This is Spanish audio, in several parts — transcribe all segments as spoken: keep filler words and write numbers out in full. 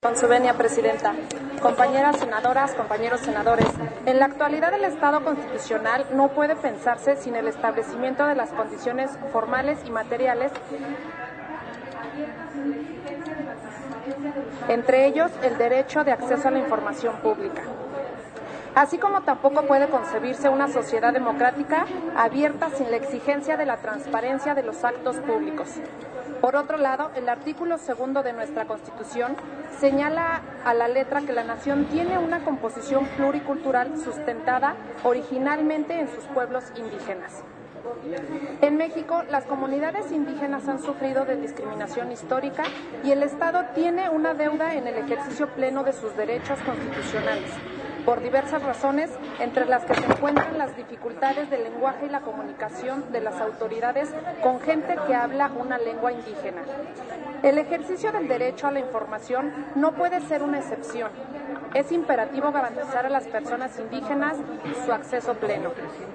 Con su venia, Presidenta. Compañeras senadoras, compañeros senadores, en la actualidad el Estado constitucional no puede pensarse sin el establecimiento de las condiciones formales y materiales, entre ellos el derecho de acceso a la información pública. Así como tampoco puede concebirse una sociedad democrática abierta sin la exigencia de la transparencia de los actos públicos. Por otro lado, el artículo segundo de nuestra Constitución señala a la letra que la nación tiene una composición pluricultural sustentada originalmente en sus pueblos indígenas. En México, las comunidades indígenas han sufrido de discriminación histórica y el Estado tiene una deuda en el ejercicio pleno de sus derechos constitucionales, por diversas razones, entre las que se encuentran las dificultades del lenguaje y la comunicación de las autoridades con gente que habla una lengua indígena. El ejercicio del derecho a la información no puede ser una excepción. Es imperativo garantizar a las personas indígenas su acceso pleno.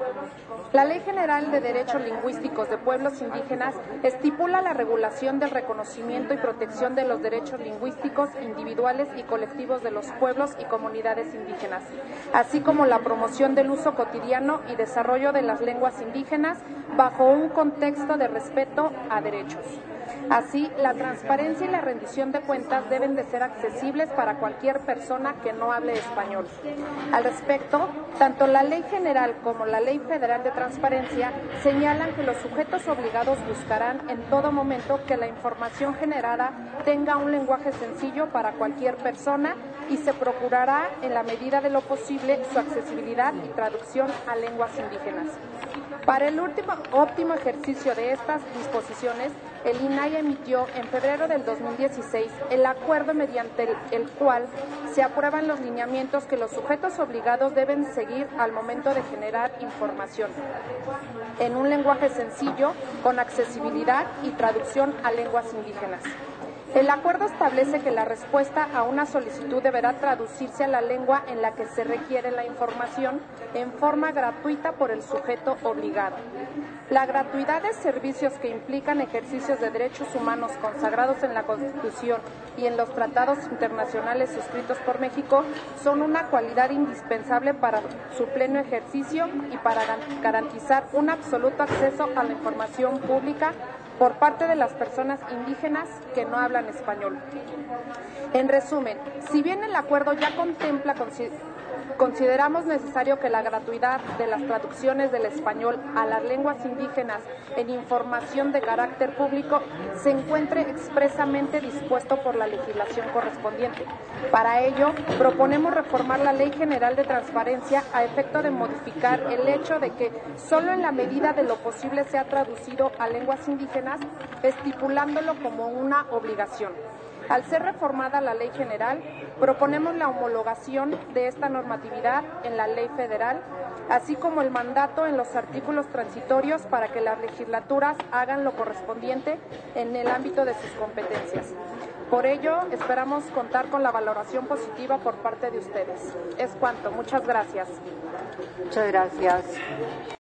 La Ley General de Derechos Lingüísticos de Pueblos Indígenas estipula la regulación del reconocimiento y protección de los derechos lingüísticos individuales y colectivos de los pueblos y comunidades indígenas, así como la promoción del uso cotidiano y desarrollo de las lenguas indígenas bajo un contexto de respeto a derechos. Así, la transparencia y la rendición de cuentas deben de ser accesibles para cualquier persona que no hable español. Al respecto, tanto la Ley General como la Ley Federal de Transparencia señalan que los sujetos obligados buscarán en todo momento que la información generada tenga un lenguaje sencillo para cualquier persona y se procurará, en la medida de lo posible, su accesibilidad y traducción a lenguas indígenas. Para el último, óptimo ejercicio de estas disposiciones, el I N A I emitió en febrero del dos mil dieciséis el acuerdo mediante el, el cual se aprueban los lineamientos que los sujetos obligados deben seguir al momento de generar información en un lenguaje sencillo, con accesibilidad y traducción a lenguas indígenas. El acuerdo establece que la respuesta a una solicitud deberá traducirse a la lengua en la que se requiere la información en forma gratuita por el sujeto obligado. La gratuidad de servicios que implican ejercicios de derechos humanos consagrados en la Constitución y en los tratados internacionales suscritos por México son una cualidad indispensable para su pleno ejercicio y para garantizar un absoluto acceso a la información pública por parte de las personas indígenas que no hablan español. En resumen, si bien el acuerdo ya contempla, consideramos necesario que la gratuidad de las traducciones del español a las lenguas indígenas en información de carácter público se encuentre expresamente dispuesto por la legislación correspondiente. Para ello, proponemos reformar la Ley General de Transparencia a efecto de modificar el hecho de que solo en la medida de lo posible sea traducido a lenguas indígenas, estipulándolo como una obligación. Al ser reformada la Ley General, proponemos la homologación de esta normatividad en la Ley Federal, así como el mandato en los artículos transitorios para que las legislaturas hagan lo correspondiente en el ámbito de sus competencias. Por ello, esperamos contar con la valoración positiva por parte de ustedes. Es cuanto. Muchas gracias. Muchas gracias.